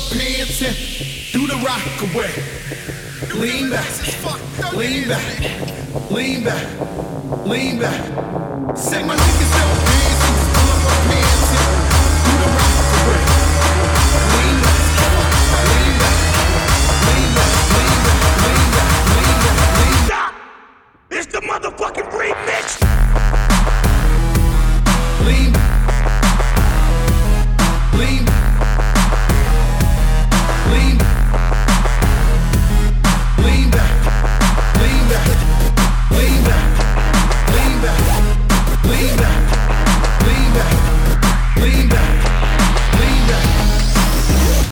pants and do the rock away. Lean back, lean back, lean back, lean back. Say my niggas don't